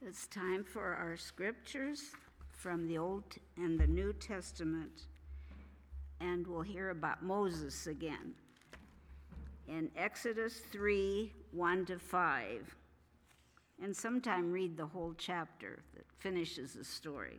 It's time for our scriptures from the Old and the New Testament, and we'll hear about Moses again in Exodus 3, 1-5, and sometime read the whole chapter that finishes the story.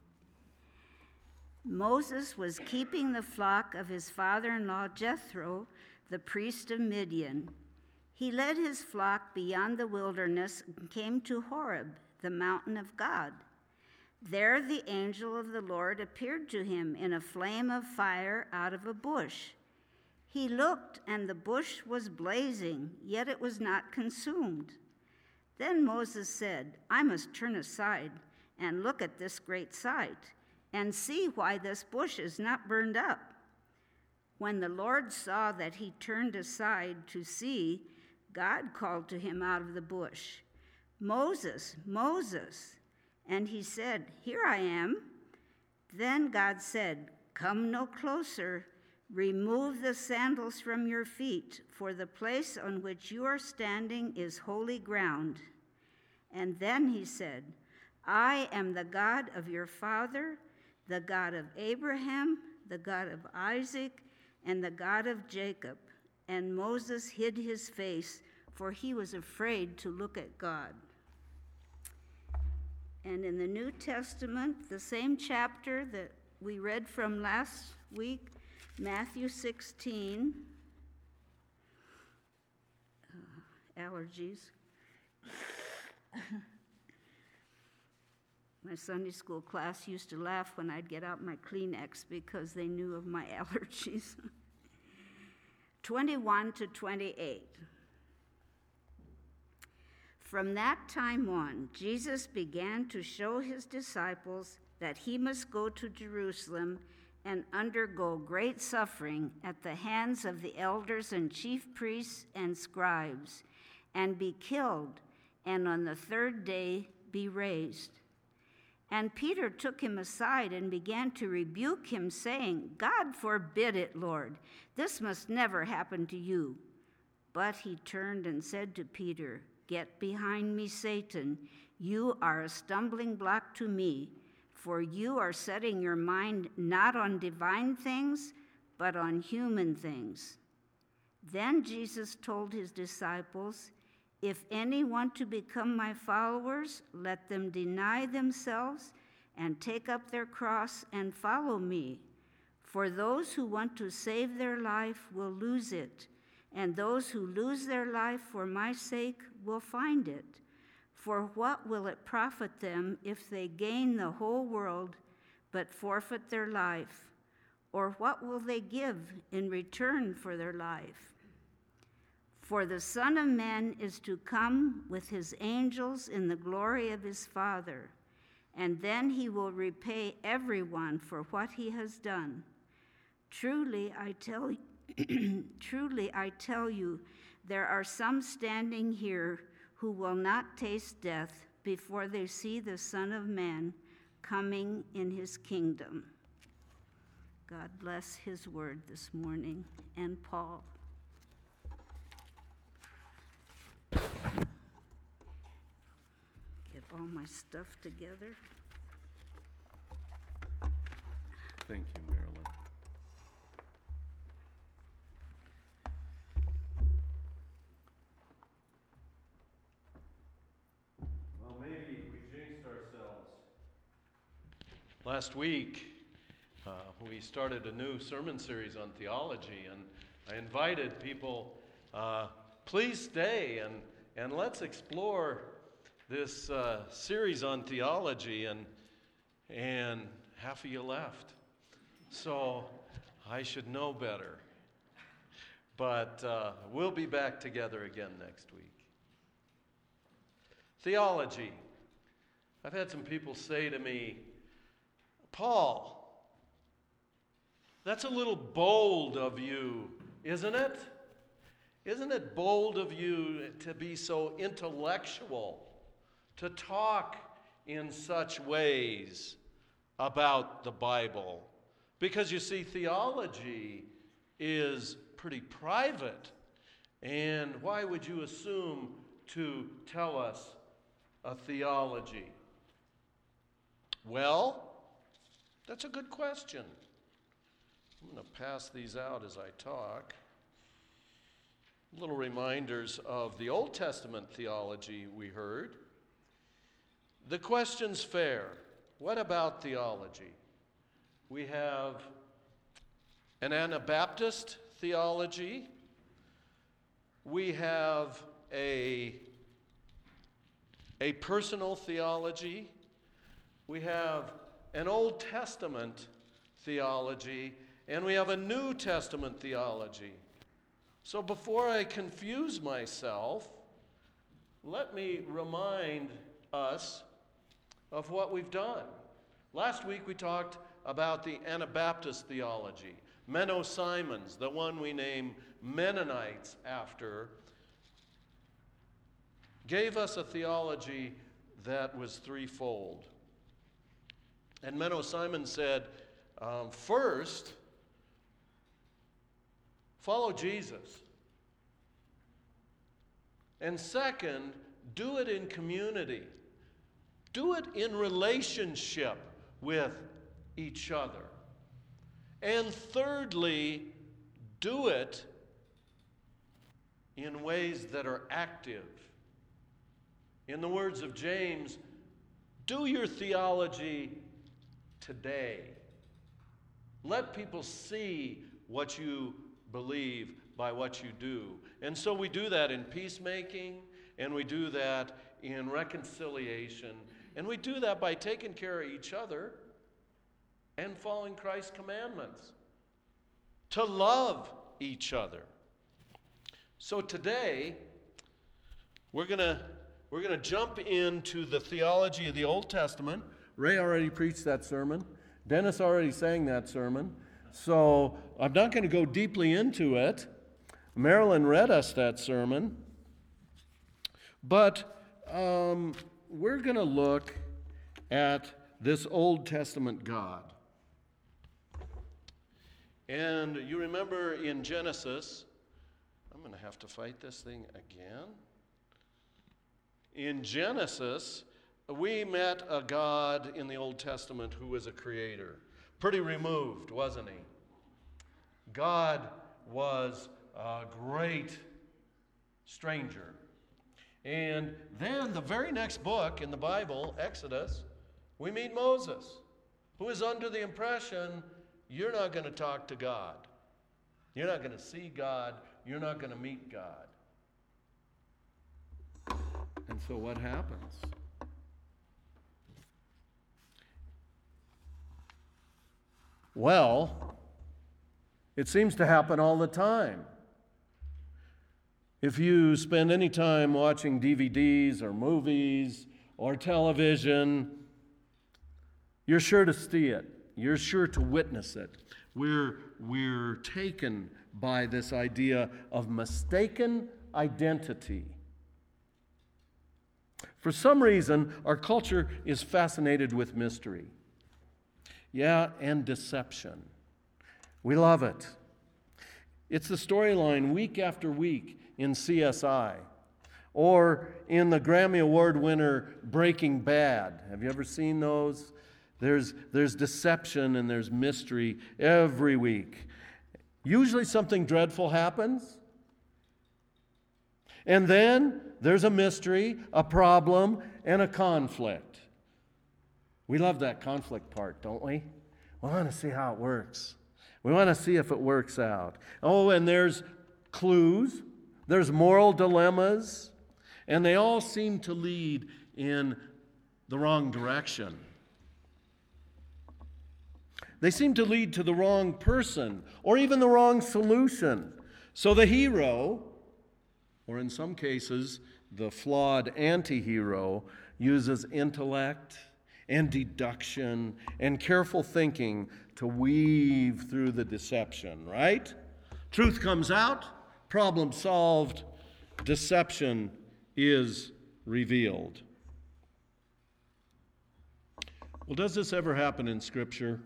Moses was keeping the flock of his father-in-law Jethro, the priest of Midian. He led his flock beyond the wilderness and came to Horeb, the mountain of God. There the angel of the Lord appeared to him in a flame of fire out of a bush. He looked, and the bush was blazing, yet it was not consumed. Then Moses said, "I must turn aside and look at this great sight, and see why this bush is not burned up." When the Lord saw that he turned aside to see, God called to him out of the bush, "Moses, Moses." And he said, "Here I am." Then God said, "Come no closer. Remove the sandals from your feet, for the place on which you are standing is holy ground." And then he said, "I am the God of your father, the God of Abraham, the God of Isaac, and the God of Jacob." And Moses hid his face, for he was afraid to look at God. And in the New Testament, the same chapter that we read from last week, Matthew 16, allergies. My Sunday school class used to laugh when I'd get out my Kleenex because they knew of my allergies. 21-28. From that time on, Jesus began to show his disciples that he must go to Jerusalem and undergo great suffering at the hands of the elders and chief priests and scribes, and be killed, and on the third day be raised. And Peter took him aside and began to rebuke him, saying, "God forbid it, Lord. This must never happen to you." But he turned and said to Peter, "Get behind me, Satan. You are a stumbling block to me, for you are setting your mind not on divine things, but on human things." Then Jesus told his disciples, "If any want to become my followers, let them deny themselves and take up their cross and follow me. For those who want to save their life will lose it, and those who lose their life for my sake will find it. For what will it profit them if they gain the whole world but forfeit their life? Or what will they give in return for their life? For the Son of Man is to come with his angels in the glory of his Father, and then he will repay everyone for what he has done. Truly, I tell you, there are some standing here who will not taste death before they see the Son of Man coming in his kingdom." God bless his word this morning. And Paul. Get all my stuff together. Thank you, Marilyn. Well, maybe we jinxed ourselves. Last week, we started a new sermon series on theology, and I invited people, please stay and let's explore this series on theology, and half of you left. So I should know better. But we'll be back together again next week. Theology. I've had some people say to me, "Paul, that's a little bold of you, isn't it? Isn't it bold of you to be so intellectual, to talk in such ways about the Bible? Because you see, theology is pretty private, and why would you assume to tell us a theology? Well, that's a good question. I'm going to pass these out as I talk. Little reminders of the Old Testament theology we heard. The question's fair. What about theology? We have an Anabaptist theology. We have a personal theology. We have an Old Testament theology, and we have a New Testament theology. So before I confuse myself, let me remind us of what we've done. Last week we talked about the Anabaptist theology. Menno Simons, the one we name Mennonites after, gave us a theology that was threefold. And Menno Simons said, first, follow Jesus. And second, do it in community. Do it in relationship with each other. And thirdly, do it in ways that are active. In the words of James, do your theology today. Let people see what you believe by what you do. And so we do that in peacemaking, and we do that in reconciliation, and we do that by taking care of each other and following Christ's commandments to love each other. So today, we're going to jump into the theology of the Old Testament. Ray already preached that sermon. Dennis already sang that sermon. So I'm not going to go deeply into it. Marilyn read us that sermon. But we're going to look at this Old Testament God. And you remember in Genesis, I'm going to have to fight this thing again. In Genesis, we met a God in the Old Testament who was a creator. Pretty removed, wasn't he? God was a great stranger. And then the very next book in the Bible, Exodus, we meet Moses, who is under the impression you're not going to talk to God. You're not going to see God. You're not going to meet God. And so what happens? Well, it seems to happen all the time. If you spend any time watching DVDs or movies or television, you're sure to see it. You're sure to witness it. We're taken by this idea of mistaken identity. For some reason, our culture is fascinated with mystery. Yeah, and deception. We love it. It's the storyline week after week in CSI or in the Grammy Award winner Breaking Bad. Have you ever seen those? There's deception and there's mystery every week. Usually something dreadful happens. And then there's a mystery, a problem, and a conflict. We love that conflict part, don't we? We want to see how it works. We want to see if it works out. Oh, and there's clues. There's moral dilemmas. And they all seem to lead in the wrong direction. They seem to lead to the wrong person or even the wrong solution. So the hero, or in some cases, the flawed anti-hero, uses intellect and deduction and careful thinking to weave through the deception, right? Truth comes out, problem solved, deception is revealed. Well, does this ever happen in Scripture?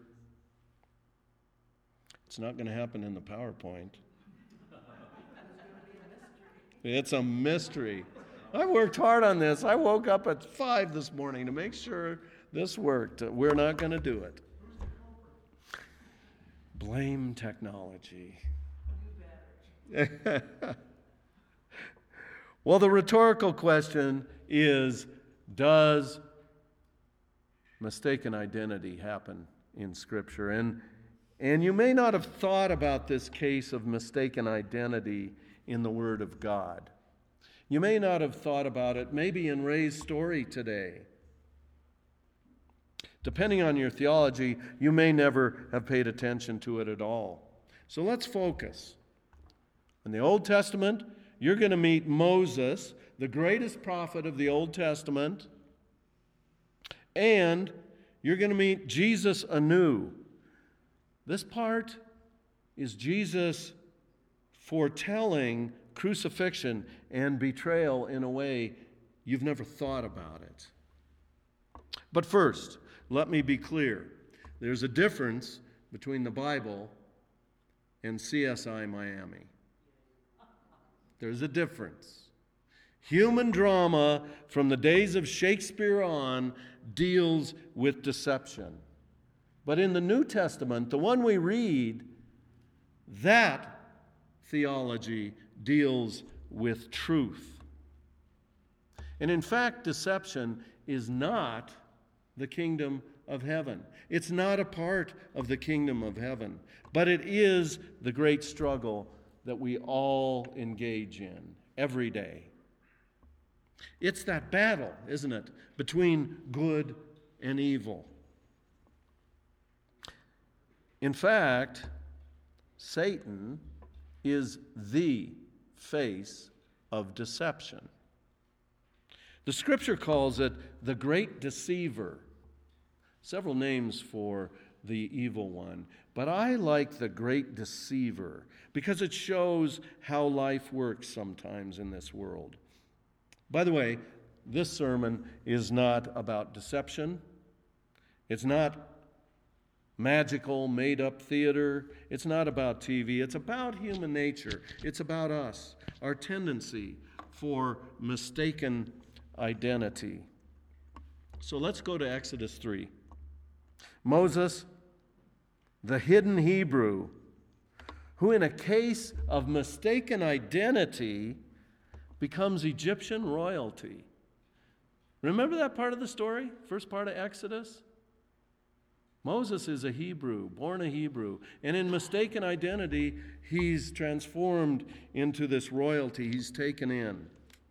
It's not going to happen in the PowerPoint. It's a mystery. I worked hard on this. I woke up at 5 this morning to make sure this worked. We're not going to do it. Blame technology. Well, the rhetorical question is, does mistaken identity happen in Scripture? And you may not have thought about this case of mistaken identity in the Word of God. You may not have thought about it maybe in Ray's story today. Depending on your theology, you may never have paid attention to it at all. So let's focus. In the Old Testament, you're going to meet Moses, the greatest prophet of the Old Testament, and you're going to meet Jesus anew. This part is Jesus foretelling crucifixion and betrayal in a way you've never thought about it. But first, let me be clear. There's a difference between the Bible and CSI Miami. There's a difference. Human drama from the days of Shakespeare on deals with deception. But in the New Testament, the one we read, that theology deals with truth. And in fact, deception is not the kingdom of heaven. It's not a part of the kingdom of heaven, but it is the great struggle that we all engage in every day. It's that battle, isn't it, between good and evil. In fact, Satan is the face of deception. The Scripture calls it the great deceiver. Several names for the evil one. But I like the great deceiver because it shows how life works sometimes in this world. By the way, this sermon is not about deception. It's not magical, made-up theater. It's not about TV. It's about human nature. It's about us, our tendency for mistaken identity. So let's go to Exodus 3. Moses, the hidden Hebrew, who in a case of mistaken identity becomes Egyptian royalty. Remember that part of the story? First part of Exodus? Moses is a Hebrew, born a Hebrew, and in mistaken identity, he's transformed into this royalty. He's taken in.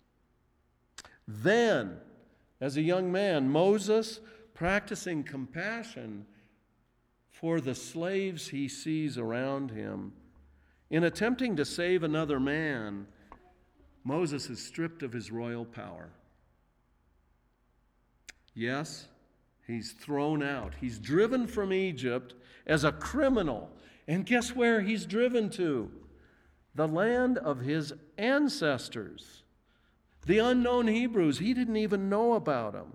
Then, as a young man, Moses, practicing compassion for the slaves he sees around him, in attempting to save another man, Moses is stripped of his royal power. Yes, he's thrown out. He's driven from Egypt as a criminal. And guess where he's driven to? The land of his ancestors. The unknown Hebrews. He didn't even know about them.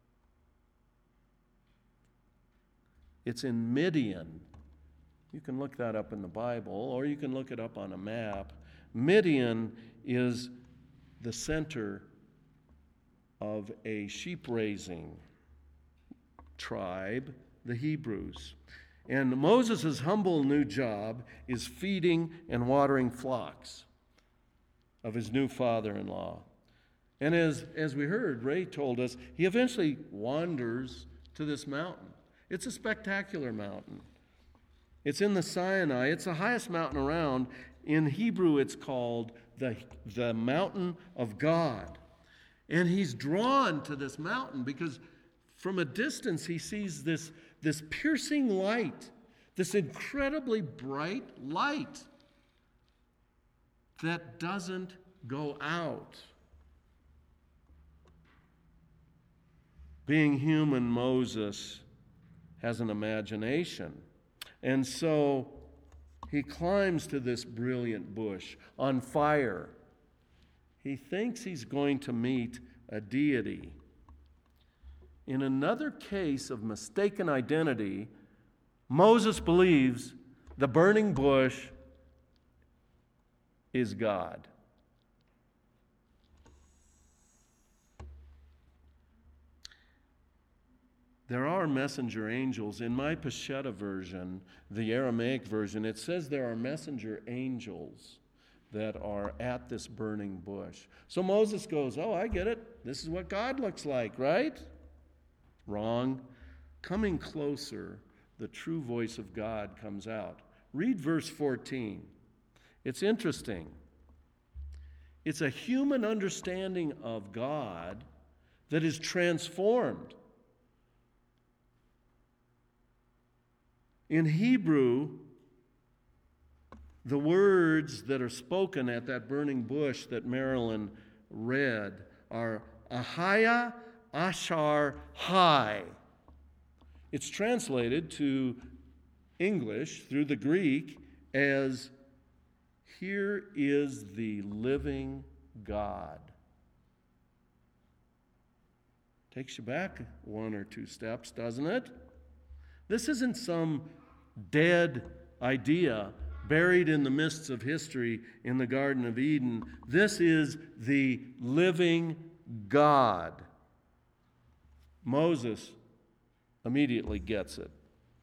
It's in Midian. You can look that up in the Bible, or you can look it up on a map. Midian is the center of a sheep-raising tribe, the Hebrews. And Moses' humble new job is feeding and watering flocks of his new father-in-law. And as we heard, Ray told us, he eventually wanders to this mountain. It's a spectacular mountain. It's in the Sinai. It's the highest mountain around. In Hebrew, it's called the mountain of God. And he's drawn to this mountain because from a distance he sees this piercing light, this incredibly bright light that doesn't go out. Being human, Moses has an imagination. And so he climbs to this brilliant bush on fire. He thinks he's going to meet a deity. In another case of mistaken identity, Moses believes the burning bush is God. There are messenger angels. In my Peshitta version, the Aramaic version, it says there are messenger angels that are at this burning bush. So Moses goes, oh, I get it. This is what God looks like, right? Wrong. Coming closer, the true voice of God comes out. Read verse 14. It's interesting. It's a human understanding of God that is transformed. In Hebrew, the words that are spoken at that burning bush that Marilyn read are Ahaya Ashar Hai. It's translated to English through the Greek as, here is the living God. Takes you back one or two steps, doesn't it? This isn't some dead idea buried in the mists of history in the Garden of Eden. This is the living God. Moses immediately gets it.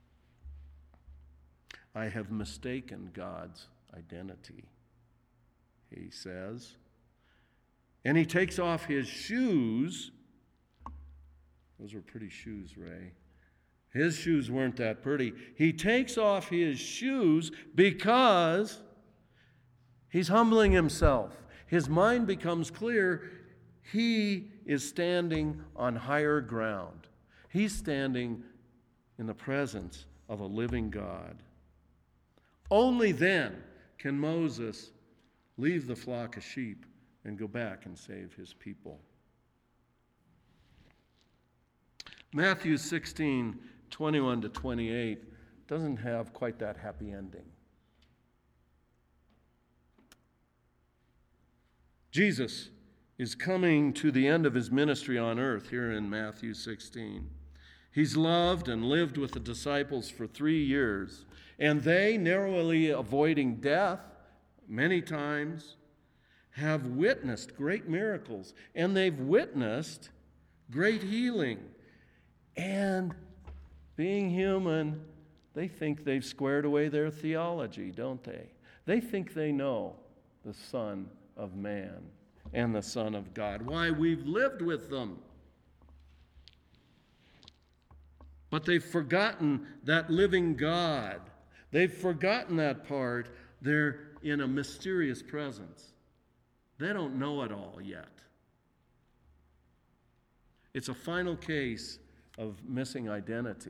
I have mistaken God's identity, he says. And he takes off his shoes. Those were pretty shoes, Ray. His shoes weren't that pretty. He takes off his shoes because he's humbling himself. His mind becomes clear. He is standing on higher ground. He's standing in the presence of a living God. Only then can Moses leave the flock of sheep and go back and save his people. Matthew 16:21-28 doesn't have quite that happy ending. Jesus is coming to the end of his ministry on earth here in Matthew 16. He's loved and lived with the disciples for 3 years, and they, narrowly avoiding death many times, have witnessed great miracles, and they've witnessed great healing. And being human, they think they've squared away their theology, don't they? They think they know the Son of Man and the Son of God. Why, we've lived with them. But they've forgotten that living God. They've forgotten that part. They're in a mysterious presence. They don't know it all yet. It's a final case of missing identity.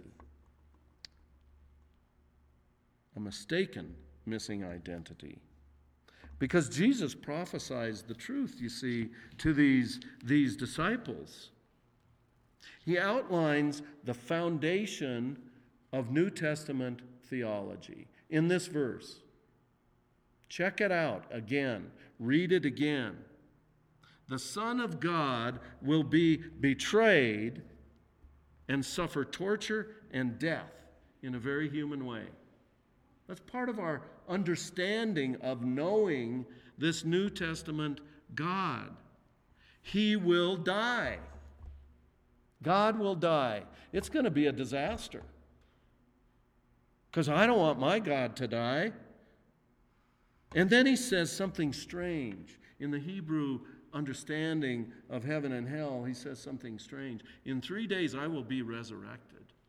A mistaken missing identity. Because Jesus prophesies the truth, you see, to these disciples. He outlines the foundation of New Testament theology in this verse. Check it out again. Read it again. The Son of God will be betrayed and suffer torture and death in a very human way. That's part of our understanding of knowing this New Testament God. He will die. God will die. It's going to be a disaster. Because I don't want my God to die. And then he says something strange. In the Hebrew understanding of heaven and hell, he says something strange. In 3 days I will be resurrected.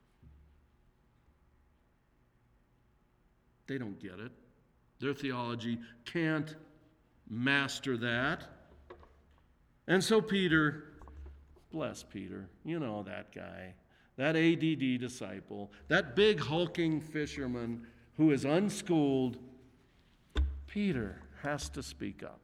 They don't get it. Their theology can't master that. And so Peter, bless Peter, you know that guy, that ADD disciple, that big hulking fisherman who is unschooled, Peter has to speak up.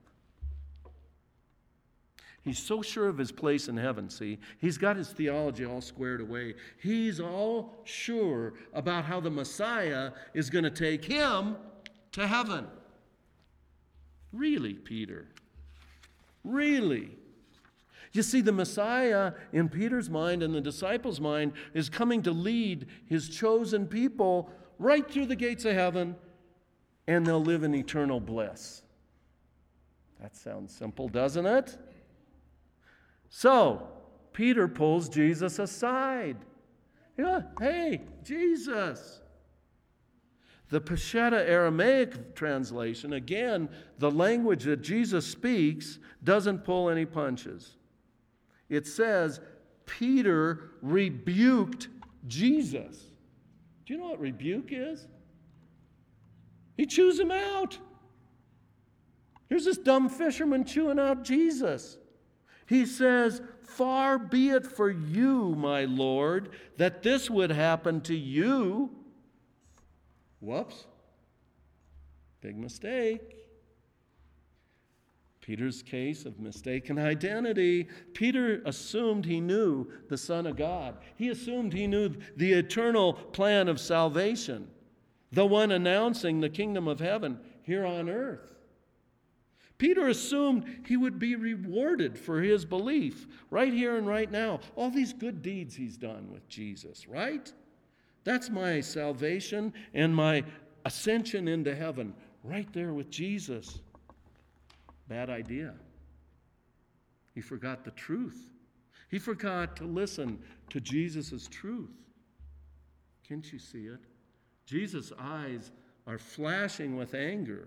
He's so sure of his place in heaven, see? He's got his theology all squared away. He's all sure about how the Messiah is going to take him to heaven. Really, Peter? Really? You see, the Messiah, in Peter's mind and the disciples' mind, is coming to lead his chosen people right through the gates of heaven, and they'll live in eternal bliss. That sounds simple, doesn't it? So, Peter pulls Jesus aside. Yeah, hey, Jesus. The Peshitta Aramaic translation, again, the language that Jesus speaks doesn't pull any punches. It says, Peter rebuked Jesus. Do you know what rebuke is? He chews him out. Here's this dumb fisherman chewing out Jesus. He says, far be it for you, my Lord, that this would happen to you. Whoops. Big mistake. Peter's case of mistaken identity. Peter assumed he knew the Son of God. He assumed he knew the eternal plan of salvation, the one announcing the kingdom of heaven here on earth. Peter assumed he would be rewarded for his belief right here and right now. All these good deeds he's done with Jesus, right? That's my salvation and my ascension into heaven, right there with Jesus. Bad idea. He forgot the truth. He forgot to listen to Jesus' truth. Can't you see it? Jesus' eyes are flashing with anger.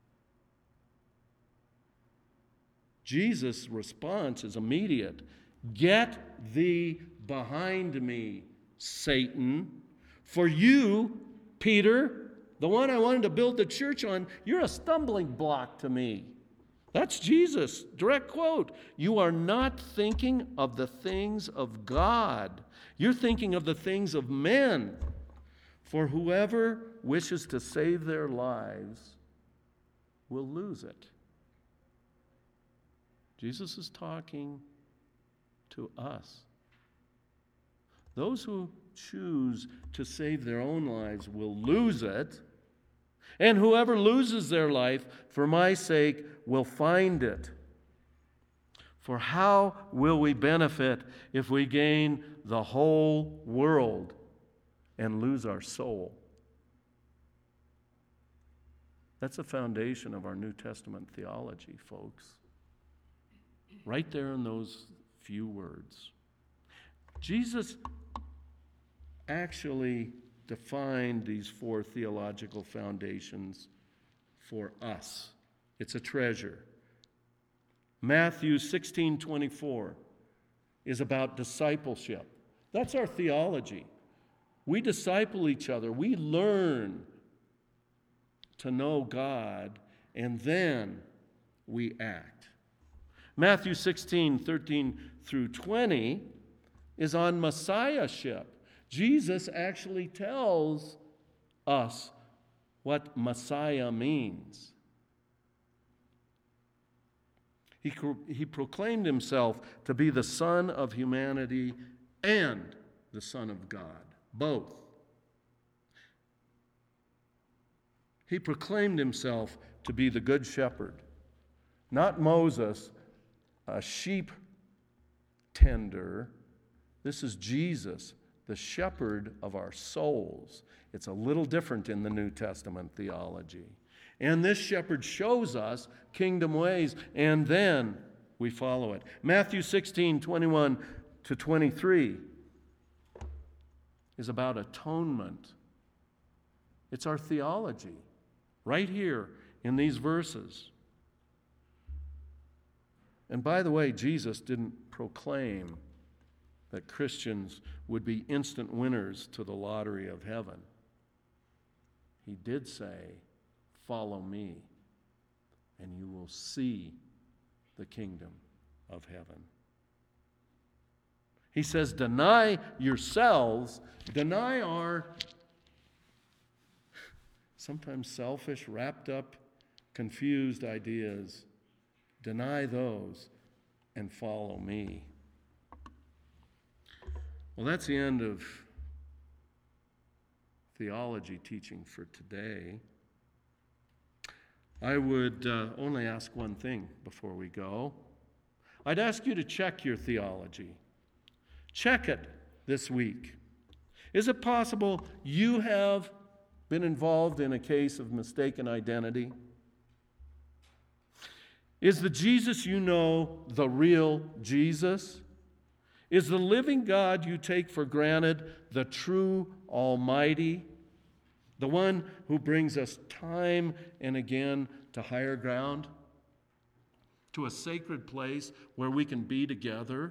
Jesus' response is immediate. Get thee behind me, Satan. For you, Peter, the one I wanted to build the church on, you're a stumbling block to me. That's Jesus, direct quote. You are not thinking of the things of God. You're thinking of the things of men. For whoever wishes to save their lives will lose it. Jesus is talking to us. Those who choose to save their own lives will lose it, and whoever loses their life for my sake will find it. For how will we benefit if we gain the whole world and lose our soul? That's the foundation of our New Testament theology, folks. Right there in those few words. Jesus actually defined these four theological foundations for us. It's a treasure. Matthew 16:24 is about discipleship. That's our theology. We disciple each other. We learn to know God, and then we act. Matthew 16:13 through 20 is on Messiahship. Jesus actually tells us what Messiah means. He proclaimed himself to be the Son of humanity and the Son of God, both. He proclaimed himself to be the Good Shepherd, not Moses, a sheep tender. This is Jesus, the shepherd of our souls. It's a little different in the New Testament theology. And this shepherd shows us kingdom ways, and then we follow it. Matthew 16:21 to 23 is about atonement. It's our theology, right here in these verses. And by the way, Jesus didn't proclaim that Christians would be instant winners to the lottery of heaven. He did say, follow me, and you will see the kingdom of heaven. He says, deny yourselves, deny our sometimes selfish, wrapped up, confused ideas. Deny those and follow me. Well, that's the end of theology teaching for today. I would only ask one thing before we go. I'd ask you to check your theology. Check it this week. Is it possible you have been involved in a case of mistaken identity? Is the Jesus you know the real Jesus? Is the living God you take for granted the true Almighty, the one who brings us time and again to higher ground, to a sacred place where we can be together?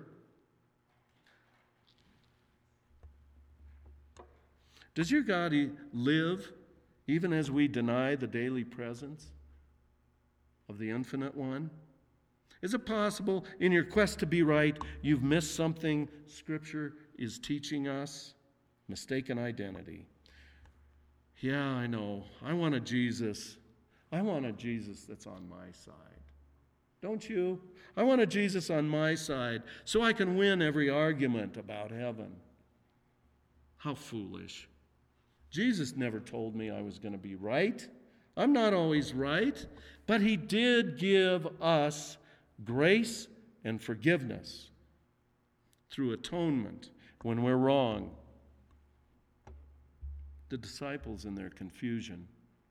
Does your God live even as we deny the daily presence of the Infinite One? Is it possible in your quest to be right, you've missed something Scripture is teaching us? Mistaken identity. Yeah, I know. I want a Jesus. I want a Jesus that's on my side. Don't you? I want a Jesus on my side so I can win every argument about heaven. How foolish. Jesus never told me I was going to be right. I'm not always right, but he did give us grace and forgiveness through atonement when we're wrong. The disciples, in their confusion,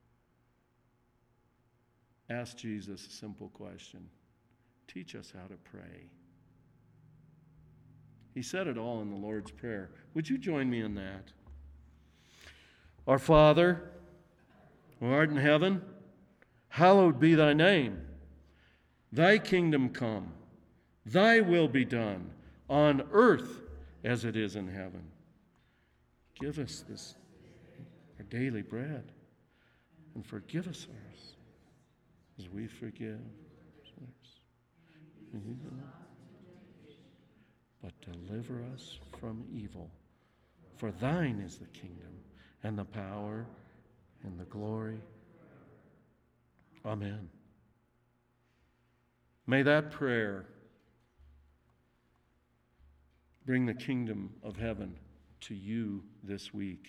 asked Jesus a simple question: teach us how to pray. He said it all in the Lord's Prayer. Would you join me in that? Our Father, who art in heaven, hallowed be thy name. Thy kingdom come, thy will be done, on earth as it is in heaven. Give us this, our daily bread, and forgive us ours, as we forgive others. But deliver us from evil. For thine is the kingdom, and the power, and the glory. Amen. May that prayer bring the kingdom of heaven to you this week.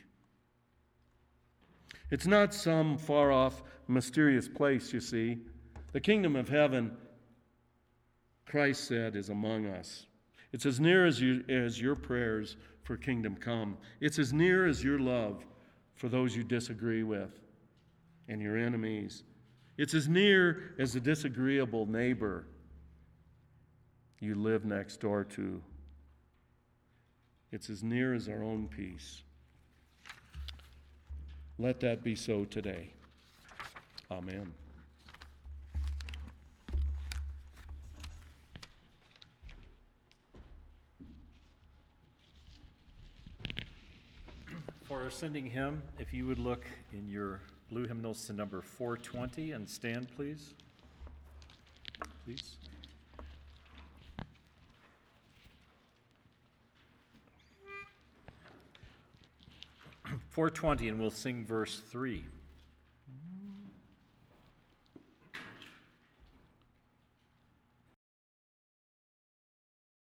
It's not some far-off, mysterious place, you see. The kingdom of heaven, Christ said, is among us. It's as near as your prayers for kingdom come. It's as near as your love for those you disagree with and your enemies. It's as near as the disagreeable neighbor you live next door to. It's as near as our own peace. Let that be so today. Amen. For our sending hymn, if you would look in your blue hymnals to number 420 and stand, please. Please. 420, and we'll sing verse 3.